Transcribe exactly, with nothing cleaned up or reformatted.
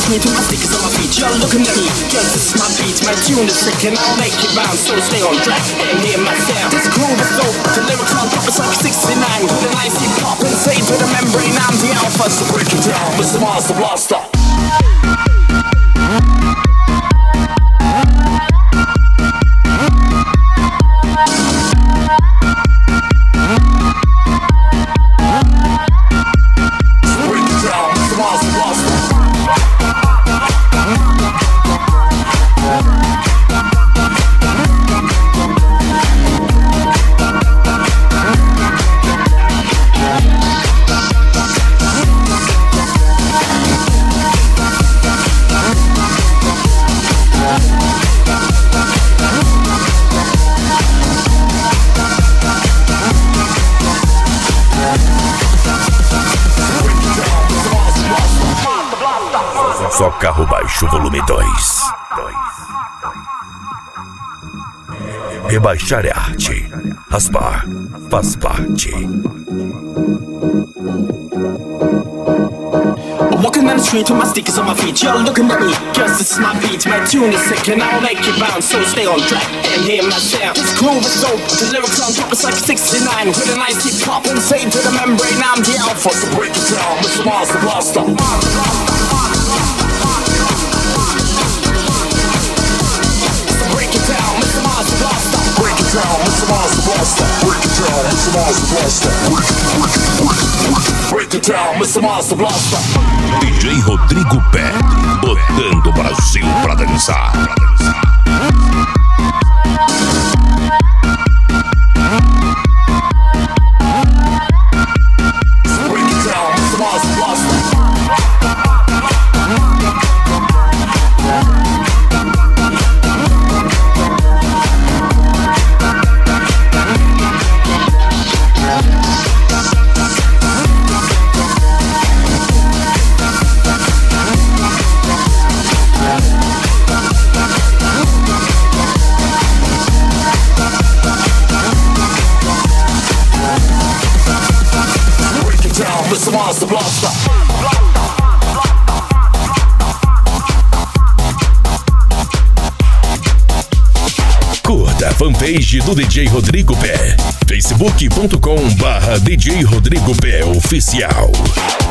between my stickers on my feet. You're looking at me, girls, this is my beat. My tune is sick and I'll make it bounce. So stay on track and hear my sound. This groove is dope, the lyrics on top is like sixty-nine. With a nice hip hop and say to the membrane, I'm the alpha. So break it down, Mister Master Blaster. Só carro baixo, volume dois. Rebaixar é arte, raspar faz parte. Walking down the street with my stickers on my feet. You're looking at me, girls, this is my beat. My tune is sick and I'll make it bounce. So stay on track and hear my sound. This groove is dope, the lyrics on top is like sixty-nine. With a nice hip hop and say to the membrane, I'm the alpha. So break it down, Mister Master Blaster. Break it down, Mister Master Blaster. Break it down, Mister Master Blaster. Break it, break it, break it, break it. Break it down, Mister Master Blaster. D J Rodrigo Pé, botando o Brasil pra dançar. Break it down, Mister Master Blaster. Mister Master Blaster. Curta a fanpage do D J Rodrigo Pé. facebook ponto com barra D J Rodrigo Pé Oficial.